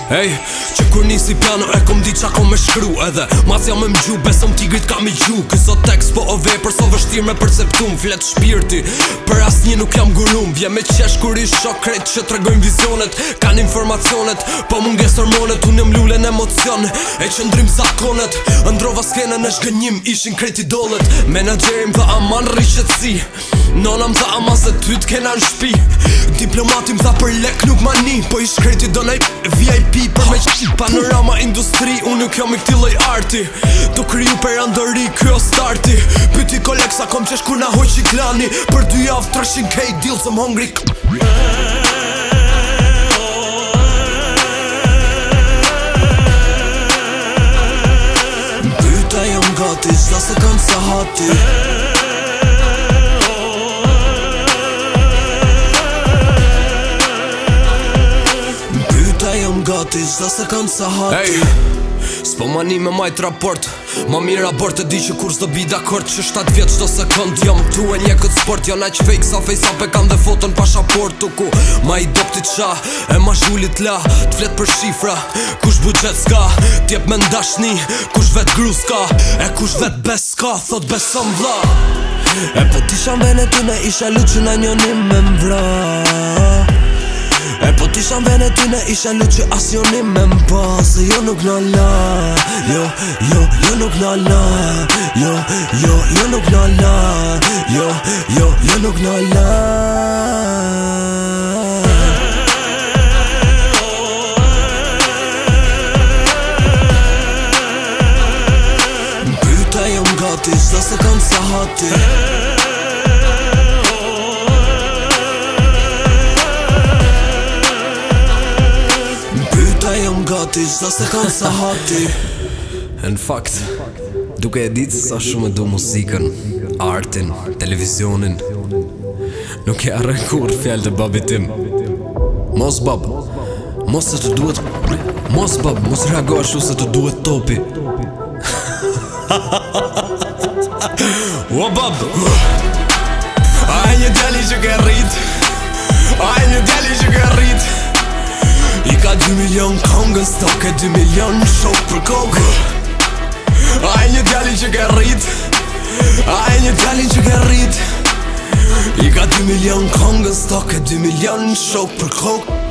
Ej, që kur nisi piano e kom di qa kom me shkru edhe Mas jam me m'gju, besom tigrit ka mi gju Këso tekst po o vepër, so vështir me perceptum Flet shpirti, për as një nuk jam gurum Vje me qesh kur i shok krejt që tregojnë vizionet Kan informacionet, po munges hormonet Unë jëm lullen emocion, e qëndrim zakonet Ndrova skene në shgënjim, ishin krejt idolet Menagerim dhe aman rishqetsi Nona m'tha ama se ty t'kena në shpi Diplomatim tha për lek nuk mani Po ish krejti do nej VIP për me qi Panorama industri, unë nuk jam i këti loj arti Do kriju për andëri, kjo starti Pyti kolek sa kom qesh kur na hoj qiklani Për 2 javë 300k deal sëm hongri Pyta jam gati, qda se kam sa hati Gati, qda se kam sa hati S'po mani me majt raport Ma mirë abort e di që kur s'do bi dakord Që 7 vjet qdo sekund jam tu e një këtë sport Jo naq fake sa face up e kam dhe foton pasaport Ku ma i dopti qa e ma zhullit la T'flet për shifra Kush budget s'ka T'jep me ndashni Kush vet gru s'ka E kush vet bes s'ka Thot besom vla E po t'isha vene t'une isha lu që na njonim me m'vra E po t'isha vene t'une isha lu që as jonim me m'pa Se jo nuk na la Jo nuk na la Jo nuk na la Jo nuk na la Pyta jam gati, qda se kam sa hati Gati, qda se kam sa hati Në fakt, duke e ditë sa shumë e du muzikën, artin, televizionin Nuk e arre kur fjallë të babit tim Mos bab, mos se të duhet Mos bab, mos reago ashtu se të duhet topi O bab A e një djali që ke rrit A e një djali që ke rrit I ka 2 milion kongën stok e 2 milion shok për kokë A e një djali që ke rrit A e një djali që ke rrit I ka 2 milion kongën stok e 2 milion shok për kokë